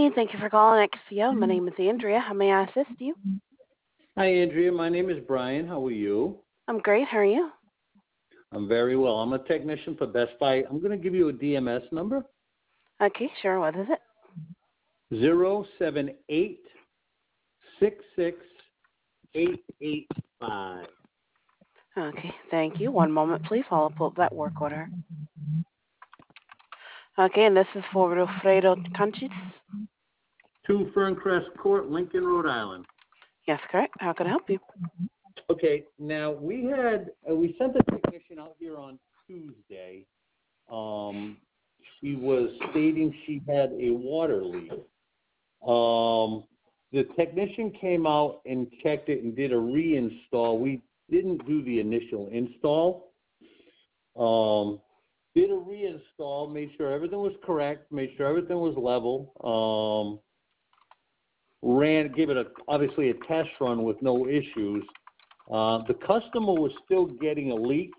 morning. Thank you for calling XPO. My name is Andrea. How may I assist you? Hi, Andrea. My name is Brian. How are you? I'm great. How are you? I'm very well. I'm a technician for Best Buy. I'm going to give you a DMS number, Okay, sure. What is it? 078668885. Okay, thank you. One moment, please. I'll pull up that work order. Okay, and this is for Wilfredo Conchis? 2 Ferncrest Court, Lincoln, Rhode Island. Yes, correct. How can I help you? Okay, now we sent a technician out here on Tuesday. She was stating she had a water leak. The technician came out and checked it and did a reinstall. We didn't do the initial install. Did a reinstall, made sure everything was correct, made sure everything was level. Gave it obviously a test run with no issues. The customer was still getting a leak.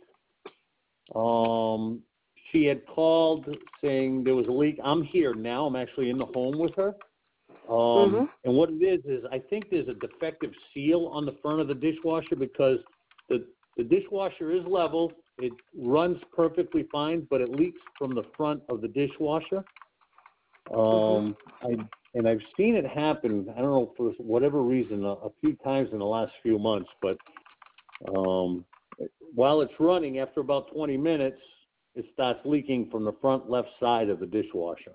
She had called saying there was a leak. I'm here now. I'm actually in the home with her. And what it is I think there's a defective seal on the front of the dishwasher because the dishwasher is level. It runs perfectly fine, but it leaks from the front of the dishwasher. I've seen it happen, I don't know, for whatever reason, a few times in the last few months, but while it's running, after about 20 minutes, it starts leaking from the front left side of the dishwasher.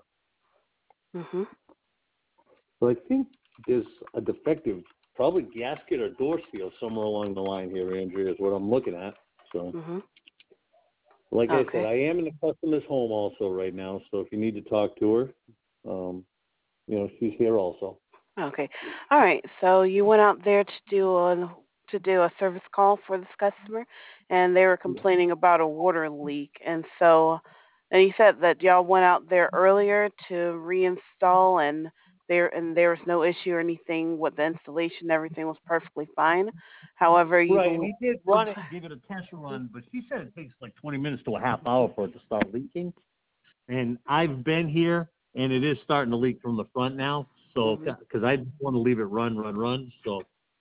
So I think there's a defective, probably gasket or door seal somewhere along the line here, Andrea, is what I'm looking at. So, like I said, I am in the customer's home also right now, so if you need to talk to her, she's here also. Okay. All right. So you went out there to do a service call for this customer, and they were complaining about a water leak. And you said that y'all went out there earlier to reinstall, and there was no issue or anything with the installation. Everything was perfectly fine. However, he did run it, give it a test run, but she said it takes like 20 minutes to a half hour for it to start leaking. And I've been here, and it is starting to leak from the front now. So, because I want to leave it run. So,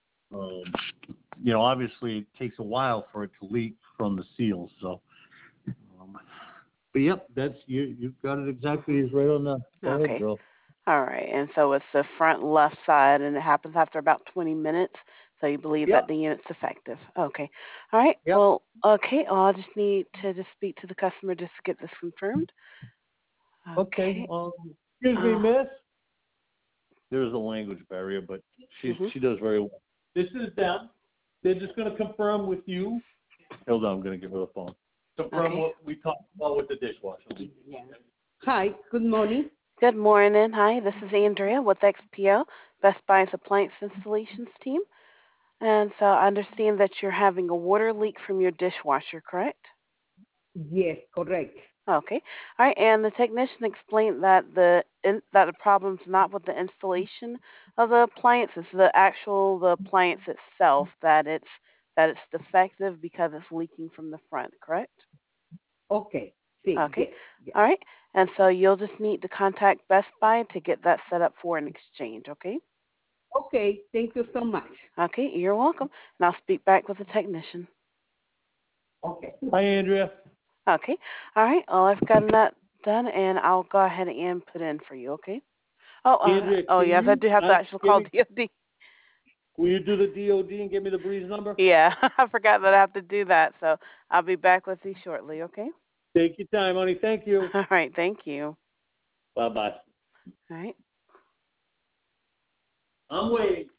obviously it takes a while for it to leak from the seals. So, but yep, you've got it exactly. It's right on the head, girl. All right, and so it's the front left side, and it happens after about 20 minutes. So you believe that the unit's defective. Okay. All right. Yep. Well, okay. I'll just need to speak to the customer just to get this confirmed. Okay. Excuse me, miss. There's a language barrier, but she does very well. This is them. They're just going to confirm with you. Hold on, I'm going to give her the phone. Confirm what we talked about with the dishwasher. Yeah. Hi, good morning. Good morning. Hi, this is Andrea with XPO, Best Buy's Appliance Installations team. And so I understand that you're having a water leak from your dishwasher, correct? Yes, correct. Okay. All right. And the technician explained that the problem's not with the installation of the appliance, it's the appliance itself that it's defective because it's leaking from the front, correct? Okay. Sí, okay. Yes. All right. And so you'll just need to contact Best Buy to get that set up for an exchange, okay? Okay. Thank you so much. Okay, you're welcome. And I'll speak back with the technician. Okay. Hi, Andrea. Okay. All right. Well, I've gotten that done, and I'll go ahead and put in for you, okay? Andrea, Yes, I do have to actually call DOD. Will you do the DOD and give me the breeze number? Yeah, I forgot that I have to do that, so I'll be back with you shortly, okay? Take your time, honey. Thank you. All right, thank you. Bye-bye. All right. I'm waiting.